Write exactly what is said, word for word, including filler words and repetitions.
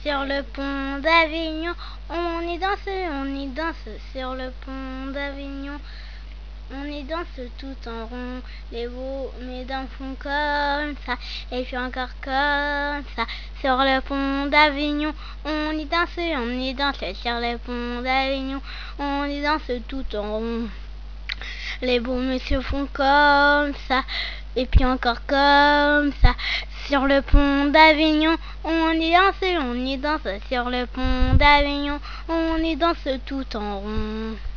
sur le pont d'Avignon. On y danse, on y danse sur le pont d'Avignon. On y danse tout en rond, les beaux mesdames font comme ça, et puis encore comme ça, sur le pont d'Avignon. On y danse, on y danse sur le pont d'Avignon. On y danse tout en rond, les beaux messieurs font comme ça, et puis encore comme ça, sur le pont d'Avignon. On y danse, on y danse sur le pont d'Avignon. On y danse tout en rond.